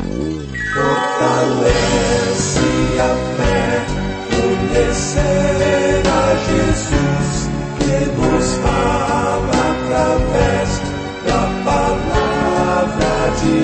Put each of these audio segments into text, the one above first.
Fortalece a fé, conhecer a Jesus, que nos fala através da palavra de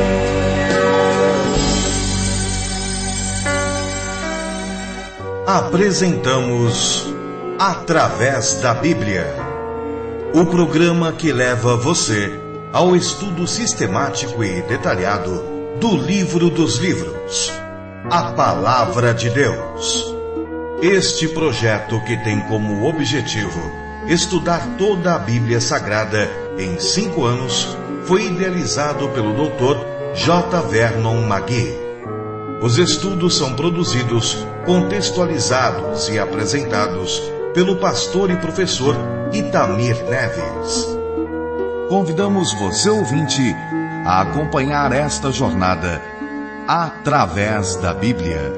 Deus. Apresentamos Através da Bíblia, o programa que leva você ao estudo sistemático e detalhado do livro dos livros, a Palavra de Deus. Este projeto, que tem como objetivo estudar toda a Bíblia Sagrada em 5 anos, foi idealizado pelo Dr. J. Vernon McGee. Os estudos são produzidos, contextualizados e apresentados pelo pastor e professor Itamir Neves. Convidamos você, ouvinte, a acompanhar esta jornada através da Bíblia.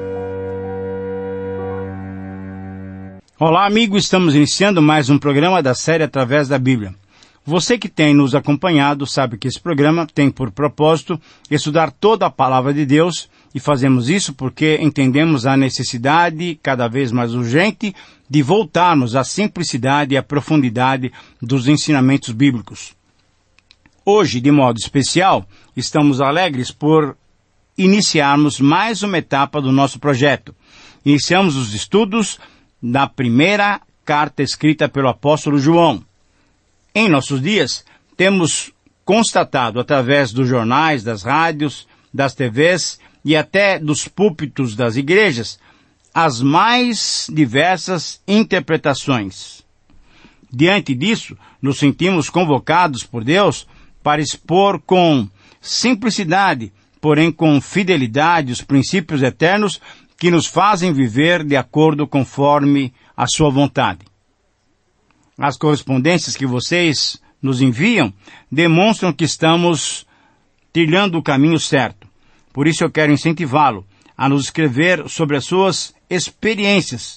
Olá, amigo, estamos iniciando mais um programa da série Através da Bíblia. Você que tem nos acompanhado sabe que esse programa tem por propósito estudar toda a Palavra de Deus, e fazemos isso porque entendemos a necessidade cada vez mais urgente de voltarmos à simplicidade e à profundidade dos ensinamentos bíblicos. Hoje, de modo especial, estamos alegres por iniciarmos mais uma etapa do nosso projeto. Iniciamos os estudos da primeira carta escrita pelo apóstolo João. Em nossos dias, temos constatado através dos jornais, das rádios, das TVs e até dos púlpitos das igrejas as mais diversas interpretações. Diante disso, nos sentimos convocados por Deus para expor com simplicidade, porém com fidelidade, os princípios eternos que nos fazem viver de acordo conforme a sua vontade. As correspondências que vocês nos enviam demonstram que estamos trilhando o caminho certo. Por isso eu quero incentivá-lo a nos escrever sobre as suas experiências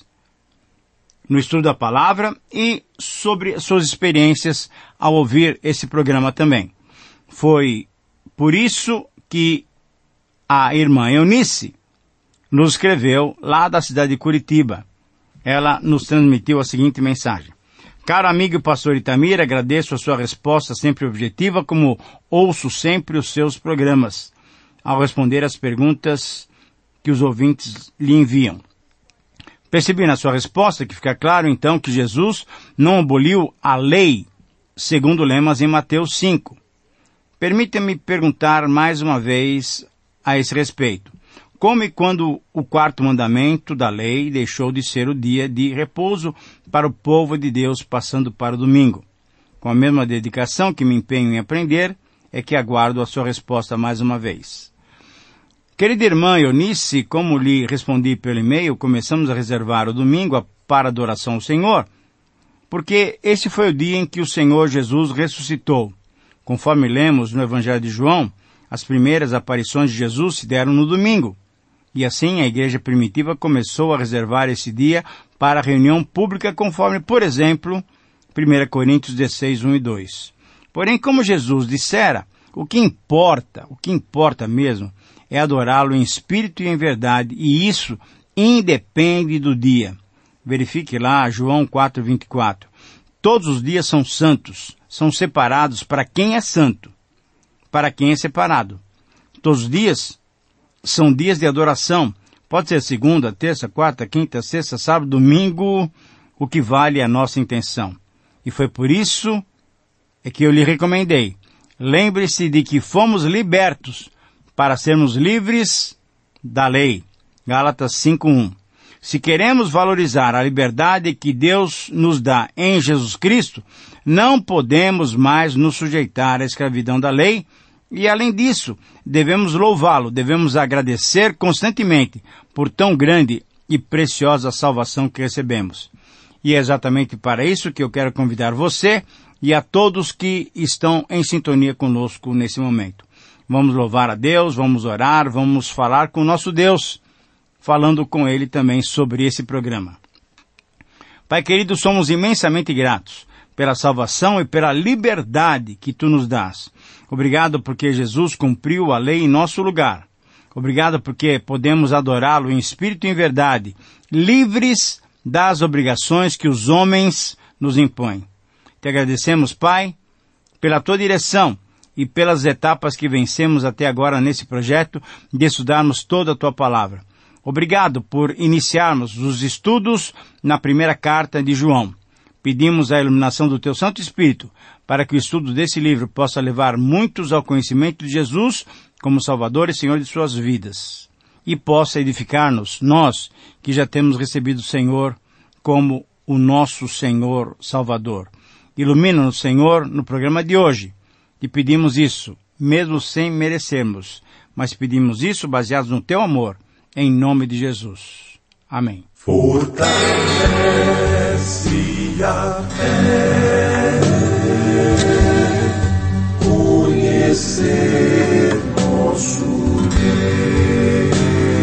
no estudo da palavra e sobre as suas experiências ao ouvir esse programa também. Foi por isso que a irmã Eunice nos escreveu lá da cidade de Curitiba. Ela nos transmitiu a seguinte mensagem: Caro amigo e pastor Itamir, agradeço a sua resposta sempre objetiva, como ouço sempre os seus programas, ao responder às perguntas que os ouvintes lhe enviam. Percebi na sua resposta que fica claro, então, que Jesus não aboliu a lei, segundo lemas em Mateus 5. Permita-me perguntar mais uma vez a esse respeito. Como e quando o 4º mandamento da lei deixou de ser o dia de repouso para o povo de Deus, passando para o domingo? Com a mesma dedicação que me empenho em aprender, é que aguardo a sua resposta mais uma vez. Querida irmã Eunice, como lhe respondi pelo e-mail, começamos a reservar o domingo para adoração ao Senhor, porque esse foi o dia em que o Senhor Jesus ressuscitou. Conforme lemos no Evangelho de João, as primeiras aparições de Jesus se deram no domingo. E assim a igreja primitiva começou a reservar esse dia para reunião pública, conforme, por exemplo, 1 Coríntios 16, 1 e 2. Porém, como Jesus dissera, o que importa mesmo, é adorá-lo em espírito e em verdade, e isso independe do dia. Verifique lá João 4:24. Todos os dias são santos, são separados para quem é santo, para quem é separado. Todos os dias são dias de adoração. Pode ser segunda, terça, quarta, quinta, sexta, sábado, domingo, o que vale é a nossa intenção. E foi por isso que eu lhe recomendei. Lembre-se de que fomos libertos para sermos livres da lei. Gálatas 5:1. Se queremos valorizar a liberdade que Deus nos dá em Jesus Cristo, não podemos mais nos sujeitar à escravidão da lei, e além disso, devemos louvá-lo, devemos agradecer constantemente por tão grande e preciosa salvação que recebemos. E é exatamente para isso que eu quero convidar você e a todos que estão em sintonia conosco nesse momento. Vamos louvar a Deus, vamos orar, vamos falar com o nosso Deus, falando com Ele também sobre esse programa. Pai querido, somos imensamente gratos pela salvação e pela liberdade que Tu nos dás. Obrigado porque Jesus cumpriu a lei em nosso lugar. Obrigado porque podemos adorá-lo em espírito e em verdade, livres das obrigações que os homens nos impõem. Te agradecemos, Pai, pela tua direção e pelas etapas que vencemos até agora nesse projeto de estudarmos toda a tua palavra. Obrigado por iniciarmos os estudos na primeira carta de João. Pedimos a iluminação do teu Santo Espírito para que o estudo desse livro possa levar muitos ao conhecimento de Jesus como Salvador e Senhor de suas vidas, e possa edificar-nos, nós que já temos recebido o Senhor como o nosso Senhor Salvador. Ilumina-nos, Senhor, no programa de hoje. E pedimos isso, mesmo sem merecermos, mas pedimos isso baseados no teu amor, em nome de Jesus. Amém. Fortalece a fé, conhecer nosso Deus.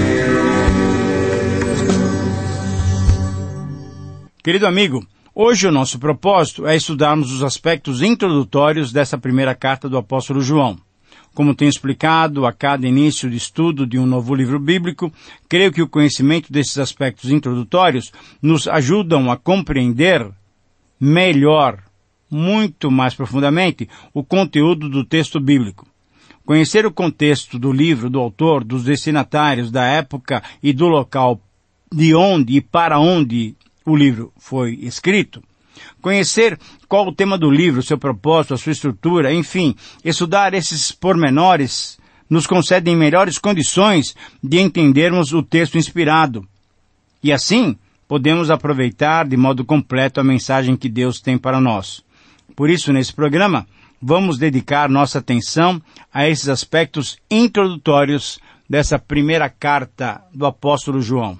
Querido amigo, hoje o nosso propósito é estudarmos os aspectos introdutórios dessa primeira carta do apóstolo João. Como tenho explicado a cada início de estudo de um novo livro bíblico, creio que o conhecimento desses aspectos introdutórios nos ajudam a compreender melhor, muito mais profundamente, o conteúdo do texto bíblico. Conhecer o contexto do livro, do autor, dos destinatários, da época e do local de onde e para onde o livro foi escrito. Conhecer qual o tema do livro, seu propósito, a sua estrutura, enfim, estudar esses pormenores nos concedem melhores condições de entendermos o texto inspirado. E assim, podemos aproveitar de modo completo a mensagem que Deus tem para nós. Por isso, nesse programa, vamos dedicar nossa atenção a esses aspectos introdutórios dessa primeira carta do apóstolo João.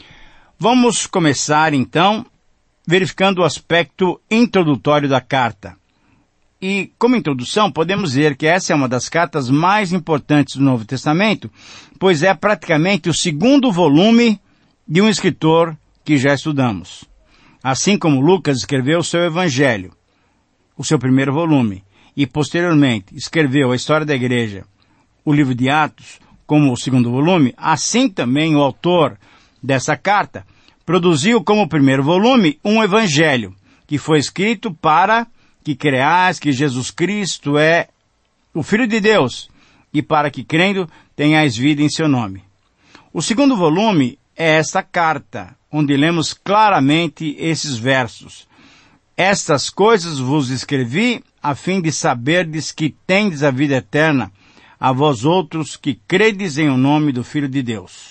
Vamos começar, então, verificando o aspecto introdutório da carta. E, como introdução, podemos dizer que essa é uma das cartas mais importantes do Novo Testamento, pois é praticamente o segundo volume de um escritor que já estudamos. Assim como Lucas escreveu o seu Evangelho, o seu primeiro volume, e posteriormente escreveu a História da Igreja, o livro de Atos, como o segundo volume, assim também o autor dessa carta produziu como primeiro volume um Evangelho, que foi escrito para que creais que Jesus Cristo é o Filho de Deus, e para que, crendo, tenhais vida em seu nome. O segundo volume é esta carta, onde lemos claramente esses versos. Estas coisas vos escrevi, a fim de saberdes que tendes a vida eterna, a vós outros que credes em o nome do Filho de Deus.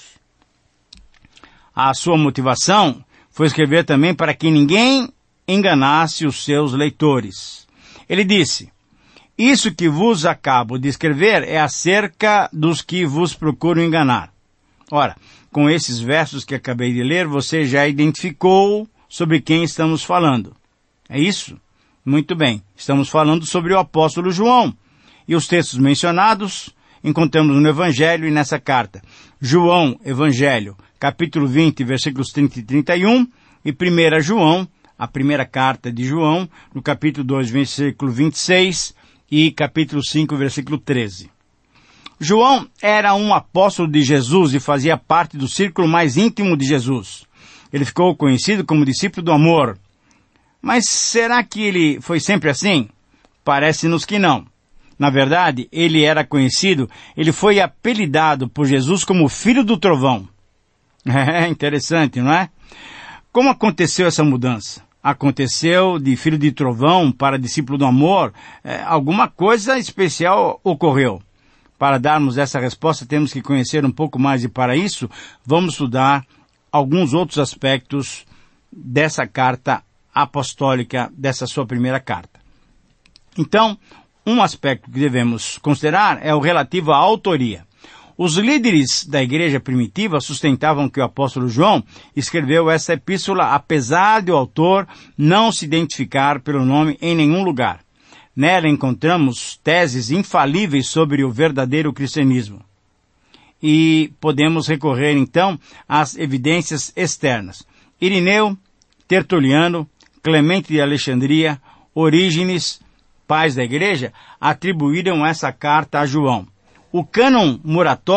A sua motivação foi escrever também para que ninguém enganasse os seus leitores. Ele disse: isso que vos acabo de escrever é acerca dos que vos procuram enganar. Ora, com esses versos que acabei de ler, você já identificou sobre quem estamos falando. É isso? Muito bem. Estamos falando sobre o apóstolo João. E os textos mencionados encontramos no Evangelho e nessa carta. João, Evangelho, capítulo 20, versículos 30 e 31, e 1 João, a primeira carta de João, no capítulo 2, versículo 26, e capítulo 5, versículo 13. João era um apóstolo de Jesus e fazia parte do círculo mais íntimo de Jesus. Ele ficou conhecido como discípulo do amor. Mas será que ele foi sempre assim? Parece-nos que não. Na verdade, ele era conhecido, ele foi apelidado por Jesus como Filho do Trovão. É interessante, não é? Como aconteceu essa mudança? Aconteceu de filho de trovão para discípulo do amor? Alguma coisa especial ocorreu. Para darmos essa resposta, temos que conhecer um pouco mais e para isso, vamos estudar alguns outros aspectos dessa carta apostólica, dessa sua primeira carta. Então, um aspecto que devemos considerar é o relativo à autoria. Os líderes da igreja primitiva sustentavam que o apóstolo João escreveu essa epístola apesar de o autor não se identificar pelo nome em nenhum lugar. Nela encontramos teses infalíveis sobre o verdadeiro cristianismo. E podemos recorrer então às evidências externas. Irineu, Tertuliano, Clemente de Alexandria, Orígenes, pais da igreja, atribuíram essa carta a João. O cânon moratório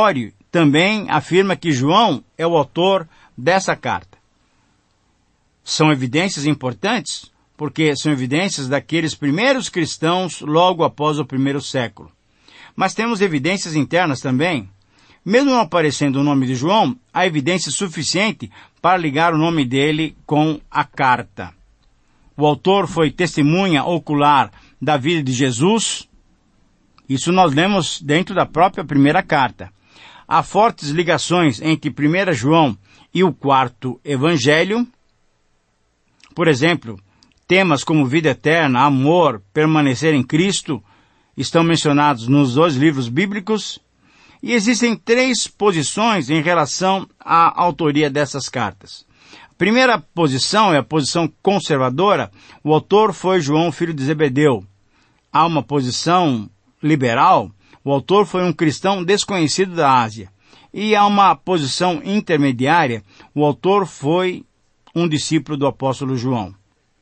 também afirma que João é o autor dessa carta. São evidências importantes, porque são evidências daqueles primeiros cristãos logo após o primeiro século. Mas temos evidências internas também. Mesmo não aparecendo o nome de João, há evidência suficiente para ligar o nome dele com a carta. O autor foi testemunha ocular da vida de Jesus. Isso nós lemos dentro da própria primeira carta. Há fortes ligações entre 1 João e o quarto evangelho. Por exemplo, temas como vida eterna, amor, permanecer em Cristo estão mencionados nos 2 livros bíblicos. E existem 3 posições em relação à autoria dessas cartas. A primeira posição é a posição conservadora. O autor foi João, filho de Zebedeu. Há uma posição liberal. O autor foi um cristão desconhecido da Ásia. E há uma posição intermediária. O autor foi um discípulo do apóstolo João.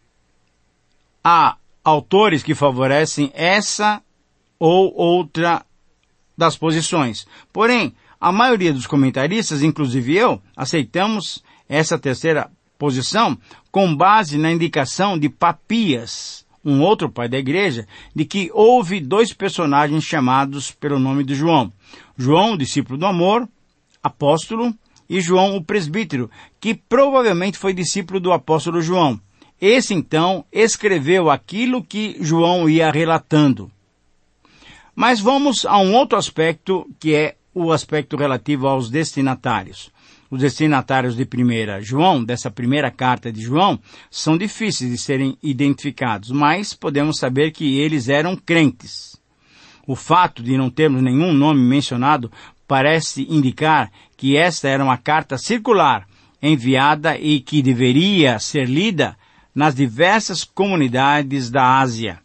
Há autores que favorecem essa ou outra das posições. Porém, a maioria dos comentaristas, inclusive eu, aceitamos essa terceira posição com base na indicação de Papias, um outro pai da igreja, de que houve 2 personagens chamados pelo nome de João. João, o discípulo do amor, apóstolo, e João, o presbítero, que provavelmente foi discípulo do apóstolo João. Esse, então, escreveu aquilo que João ia relatando. Mas vamos a um outro aspecto, que é o aspecto relativo aos destinatários. Os destinatários de 1 João, dessa primeira carta de João, são difíceis de serem identificados, mas podemos saber que eles eram crentes. O fato de não termos nenhum nome mencionado parece indicar que esta era uma carta circular, enviada e que deveria ser lida nas diversas comunidades da Ásia.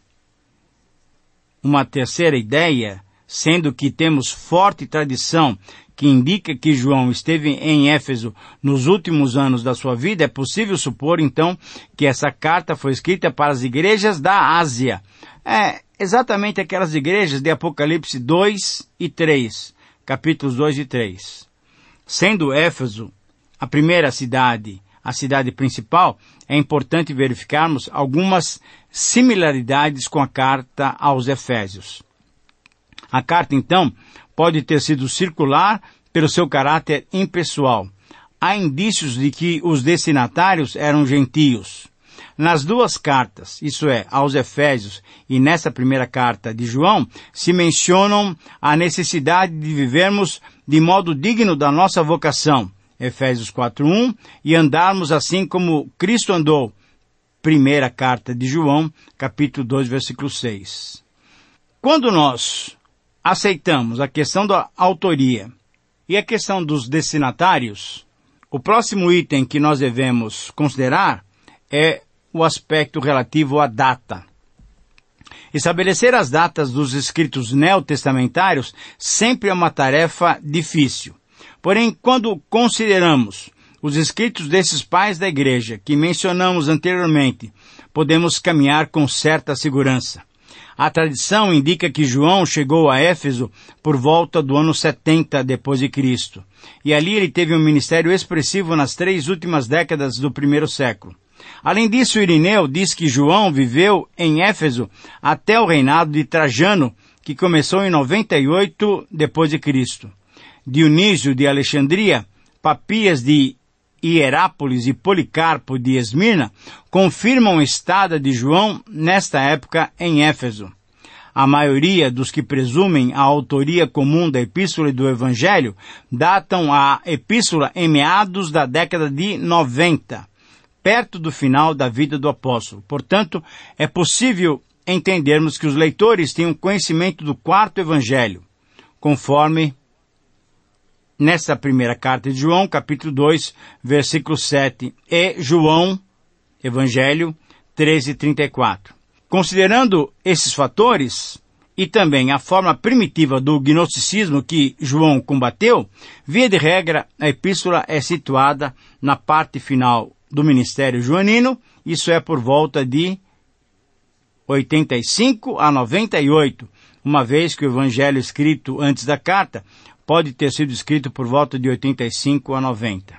Uma terceira ideia, sendo que temos forte tradição que indica que João esteve em Éfeso nos últimos anos da sua vida, é possível supor, então, que essa carta foi escrita para as igrejas da Ásia. Exatamente aquelas igrejas de Apocalipse 2 e 3, capítulos 2 e 3. Sendo Éfeso a primeira cidade, a cidade principal, é importante verificarmos algumas similaridades com a carta aos Efésios. A carta, então, pode ter sido circular pelo seu caráter impessoal. Há indícios de que os destinatários eram gentios. Nas 2 cartas, isso é, aos Efésios e nessa primeira carta de João, se mencionam a necessidade de vivermos de modo digno da nossa vocação, Efésios 4:1, e andarmos assim como Cristo andou, primeira carta de João, capítulo 2, versículo 6. Quando nós aceitamos a questão da autoria e a questão dos destinatários, o próximo item que nós devemos considerar é o aspecto relativo à data. Estabelecer as datas dos escritos neotestamentários sempre é uma tarefa difícil. Porém, quando consideramos os escritos desses pais da igreja que mencionamos anteriormente, podemos caminhar com certa segurança. A tradição indica que João chegou a Éfeso por volta do ano 70 depois de Cristo. E ali ele teve um ministério expressivo nas 3 últimas décadas do primeiro século. Além disso, Irineu diz que João viveu em Éfeso até o reinado de Trajano, que começou em 98 depois de Cristo. Dionísio de Alexandria, Papias de Hierápolis e Policarpo de Esmirna confirmam a estada de João nesta época em Éfeso. A maioria dos que presumem a autoria comum da Epístola e do Evangelho datam a Epístola em meados da década de 90, perto do final da vida do apóstolo. Portanto, é possível entendermos que os leitores tenham conhecimento do quarto Evangelho, conforme nesta primeira carta de João, capítulo 2, versículo 7, e João, Evangelho 13:34. Considerando esses fatores, e também a forma primitiva do gnosticismo que João combateu, via de regra, a epístola é situada na parte final do ministério joanino, isso é por volta de 85 a 98, uma vez que o evangelho escrito antes da carta pode ter sido escrito por volta de 85 a 90.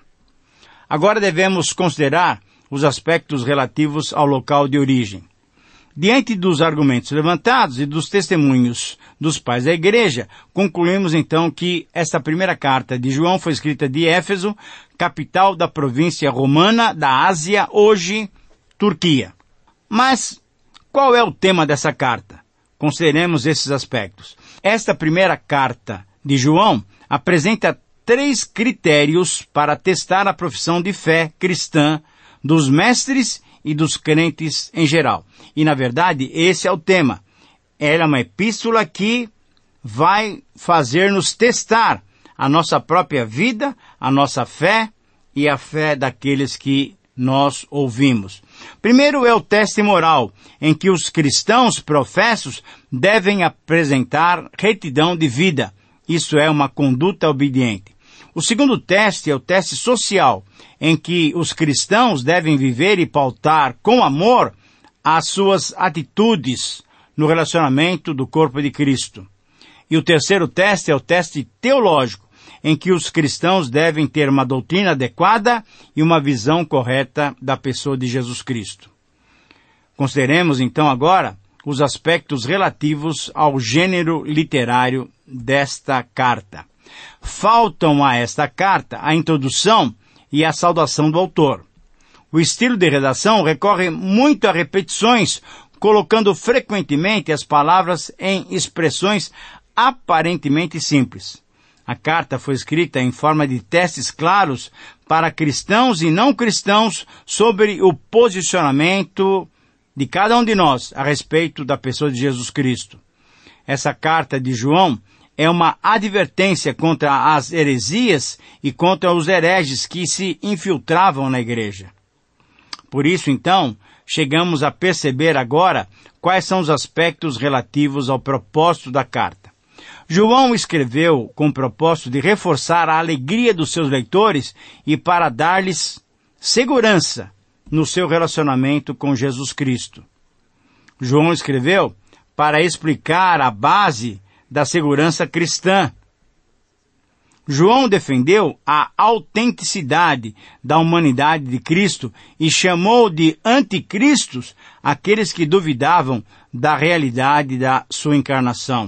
Agora devemos considerar os aspectos relativos ao local de origem. Diante dos argumentos levantados e dos testemunhos dos pais da igreja, concluímos então que esta primeira carta de João foi escrita de Éfeso, capital da província romana da Ásia, hoje Turquia. Mas qual é o tema dessa carta? Consideremos esses aspectos. Esta primeira carta de João apresenta 3 critérios para testar a profissão de fé cristã dos mestres e dos crentes em geral. E, na verdade, esse é o tema. Ela é uma epístola que vai fazer-nos testar a nossa própria vida, a nossa fé e a fé daqueles que nós ouvimos. Primeiro é o teste moral, em que os cristãos professos devem apresentar retidão de vida. Isso é uma conduta obediente. O segundo teste é o teste social, em que os cristãos devem viver e pautar com amor as suas atitudes no relacionamento do corpo de Cristo. E o terceiro teste é o teste teológico, em que os cristãos devem ter uma doutrina adequada e uma visão correta da pessoa de Jesus Cristo. Consideremos então agora os aspectos relativos ao gênero literário desta carta. Faltam a esta carta a introdução e a saudação do autor. O estilo de redação recorre muito a repetições, colocando frequentemente as palavras em expressões aparentemente simples. A carta foi escrita em forma de testes claros para cristãos e não cristãos sobre o posicionamento de cada um de nós a respeito da pessoa de Jesus Cristo. Essa carta de João é uma advertência contra as heresias e contra os hereges que se infiltravam na igreja. Por isso, então, chegamos a perceber agora quais são os aspectos relativos ao propósito da carta. João escreveu com o propósito de reforçar a alegria dos seus leitores e para dar-lhes segurança no seu relacionamento com Jesus Cristo. João escreveu para explicar a base da segurança cristã. João defendeu a autenticidade da humanidade de Cristo e chamou de anticristos aqueles que duvidavam da realidade da sua encarnação.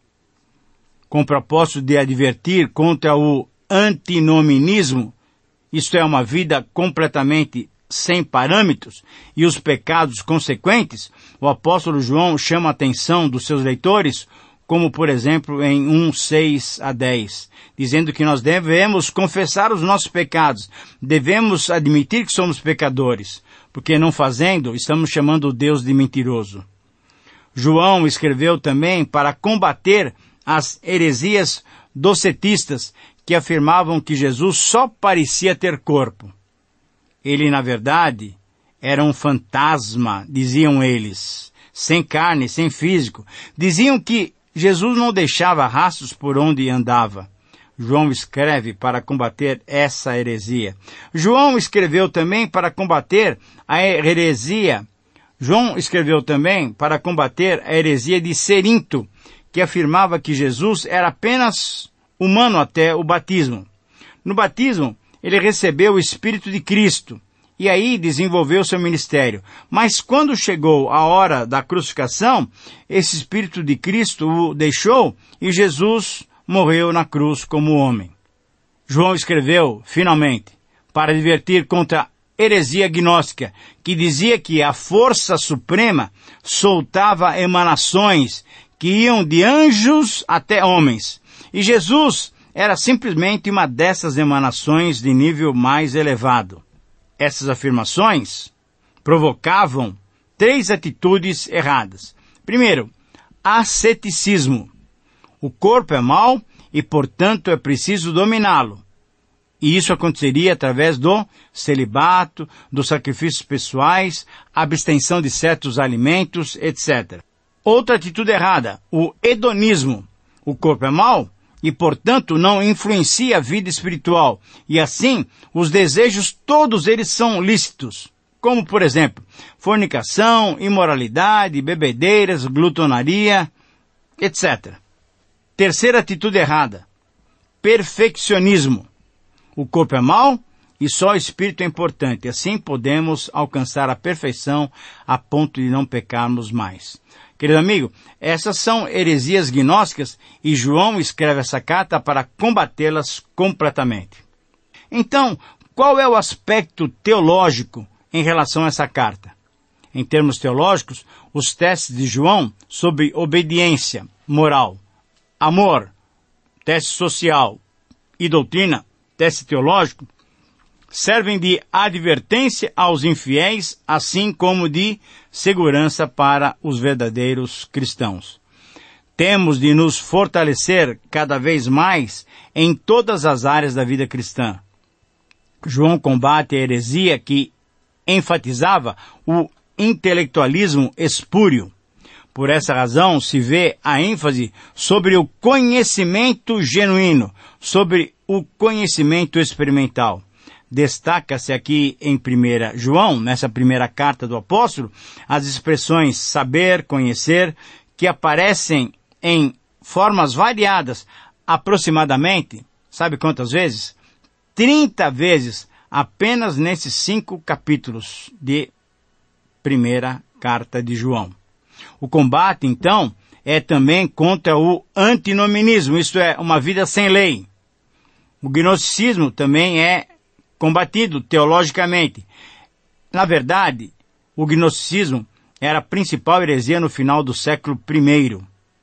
Com o propósito de advertir contra o antinominismo, isto é, uma vida completamente sem parâmetros, e os pecados consequentes, o apóstolo João chama a atenção dos seus leitores, como por exemplo em 1:6 a 10, dizendo que nós devemos confessar os nossos pecados, devemos admitir que somos pecadores, porque não fazendo, estamos chamando Deus de mentiroso. João escreveu também para combater as heresias docetistas que afirmavam que Jesus só parecia ter corpo. Ele, na verdade, era um fantasma, diziam eles, sem carne, sem físico. Diziam que Jesus não deixava rastros por onde andava. João escreve para combater essa heresia. João escreveu também para combater a heresia. João escreveu também para combater a heresia de Cerinto, que afirmava que Jesus era apenas humano até o batismo. No batismo, ele recebeu o Espírito de Cristo e aí desenvolveu seu ministério. Mas quando chegou a hora da crucificação, esse Espírito de Cristo o deixou e Jesus morreu na cruz como homem. João escreveu, finalmente, para advertir contra a heresia gnóstica, que dizia que a força suprema soltava emanações que iam de anjos até homens. E Jesus era simplesmente uma dessas emanações de nível mais elevado. Essas afirmações provocavam 3 atitudes erradas. Primeiro, asceticismo. O corpo é mau e, portanto, é preciso dominá-lo. E isso aconteceria através do celibato, dos sacrifícios pessoais, abstenção de certos alimentos, etc. Outra atitude errada, o hedonismo. O corpo é mau e, portanto, não influencia a vida espiritual. E assim, os desejos, todos eles são lícitos. Como, por exemplo, fornicação, imoralidade, bebedeiras, glutonaria, etc. Terceira atitude errada, perfeccionismo. O corpo é mau e só o espírito é importante. Assim podemos alcançar a perfeição a ponto de não pecarmos mais. Querido amigo, essas são heresias gnósticas e João escreve essa carta para combatê-las completamente. Então, qual é o aspecto teológico em relação a essa carta? Em termos teológicos, os testes de João sobre obediência moral, amor, teste social e doutrina, teste teológico, servem de advertência aos infiéis, assim como de segurança para os verdadeiros cristãos. Temos de nos fortalecer cada vez mais em todas as áreas da vida cristã. João combate a heresia que enfatizava o intelectualismo espúrio. Por essa razão, se vê a ênfase sobre o conhecimento genuíno, sobre o conhecimento experimental. Destaca-se aqui em 1 João, nessa primeira carta do apóstolo, as expressões saber, conhecer, que aparecem em formas variadas, aproximadamente, sabe quantas vezes? 30 vezes, apenas nesses 5 capítulos de primeira carta de João. O combate, então, é também contra o antinomianismo, isto é, uma vida sem lei. O gnosticismo também é combatido teologicamente. Na verdade, o gnosticismo era a principal heresia no final do século I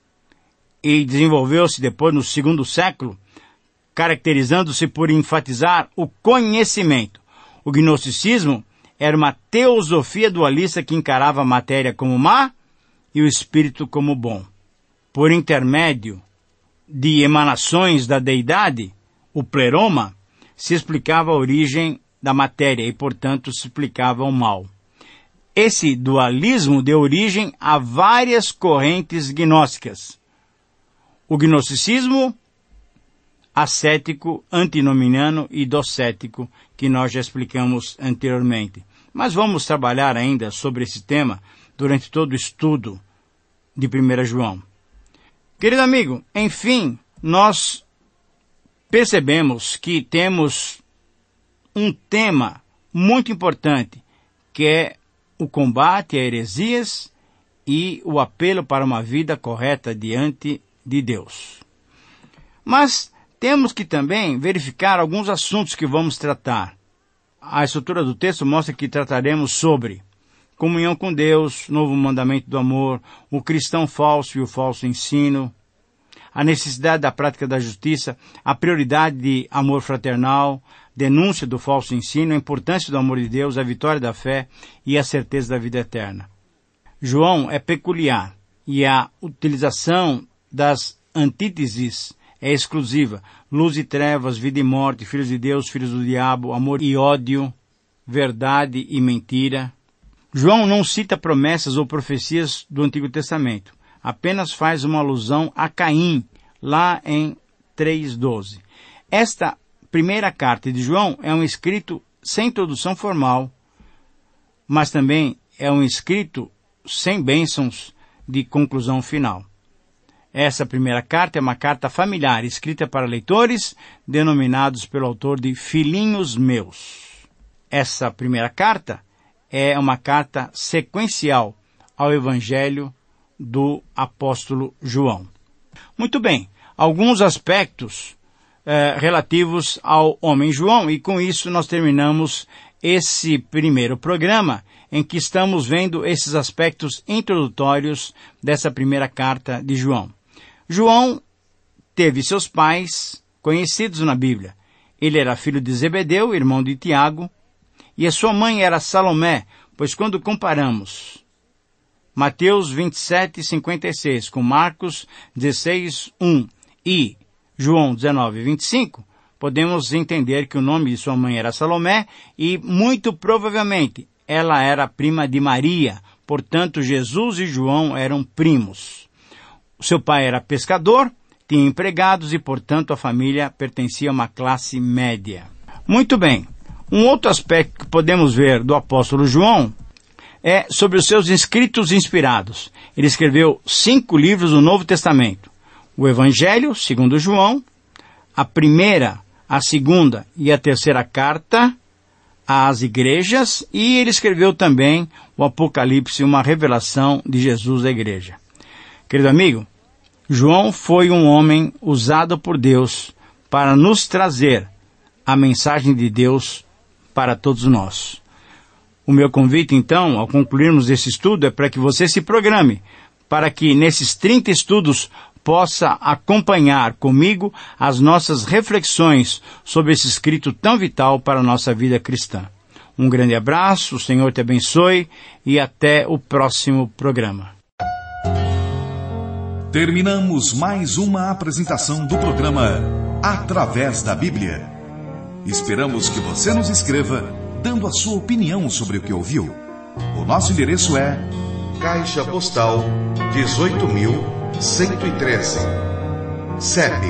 e desenvolveu-se depois no segundo século, caracterizando-se por enfatizar o conhecimento. O gnosticismo era uma teosofia dualista que encarava a matéria como má e o espírito como bom. Por intermédio de emanações da deidade, o pleroma, se explicava a origem da matéria e, portanto, se explicava o mal. Esse dualismo deu origem a várias correntes gnósticas. O gnosticismo ascético, antinomiano e docético, que nós já explicamos anteriormente. Mas vamos trabalhar ainda sobre esse tema durante todo o estudo de 1 João. Querido amigo, enfim, nós percebemos que temos um tema muito importante, que é o combate a heresias e o apelo para uma vida correta diante de Deus. Mas temos que também verificar alguns assuntos que vamos tratar. A estrutura do texto mostra que trataremos sobre comunhão com Deus, novo mandamento do amor, o cristão falso e o falso ensino, a necessidade da prática da justiça, a prioridade de amor fraternal, denúncia do falso ensino, a importância do amor de Deus, a vitória da fé e a certeza da vida eterna. João é peculiar e a utilização das antíteses é exclusiva. Luz e trevas, vida e morte, filhos de Deus, filhos do diabo, amor e ódio, verdade e mentira. João não cita promessas ou profecias do Antigo Testamento. Apenas faz uma alusão a Caim, lá em 3:12. Esta primeira carta de João é um escrito sem introdução formal, mas também é um escrito sem bênçãos de conclusão final. Essa primeira carta é uma carta familiar, escrita para leitores, denominados pelo autor de filhinhos meus. Essa primeira carta é uma carta sequencial ao Evangelho do apóstolo João. Muito bem, alguns aspectos relativos ao homem João, e com isso nós terminamos esse primeiro programa em que estamos vendo esses aspectos introdutórios dessa primeira carta de João. João teve seus pais conhecidos na Bíblia. Ele era filho de Zebedeu, irmão de Tiago, e a sua mãe era Salomé, pois quando comparamos Mateus 27:56 com Marcos 16:1 e João 19:25, podemos entender que o nome de sua mãe era Salomé e, muito provavelmente, ela era prima de Maria. Portanto, Jesus e João eram primos. Seu pai era pescador, tinha empregados e, portanto, a família pertencia a uma classe média. Muito bem. Um outro aspecto que podemos ver do apóstolo João é sobre os seus escritos inspirados. Ele escreveu 5 livros do Novo Testamento. O Evangelho, segundo João, a primeira, a segunda e a terceira carta às igrejas, e ele escreveu também o Apocalipse, uma revelação de Jesus à igreja. Querido amigo, João foi um homem usado por Deus para nos trazer a mensagem de Deus para todos nós. O meu convite, então, ao concluirmos esse estudo, é para que você se programe, para que nesses 30 estudos possa acompanhar comigo as nossas reflexões sobre esse escrito tão vital para a nossa vida cristã. Um grande abraço, o Senhor te abençoe e até o próximo programa. Terminamos mais uma apresentação do programa Através da Bíblia. Esperamos que você nos escreva dando a sua opinião sobre o que ouviu. O nosso endereço é Caixa Postal 18.113, CEP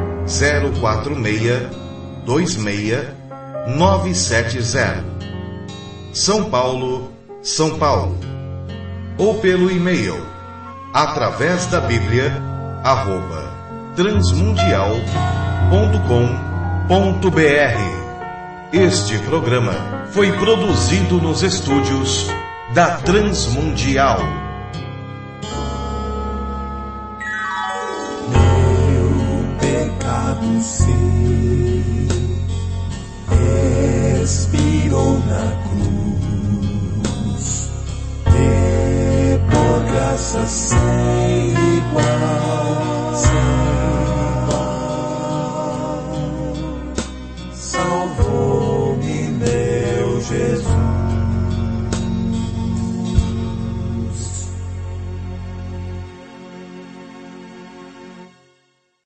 04626-970, São Paulo, São Paulo. Ou pelo e-mail através da Bíblia @transmundial.com.br. Este programa foi produzido nos estúdios da Transmundial. Meu pecado se expirou na cruz, e por graça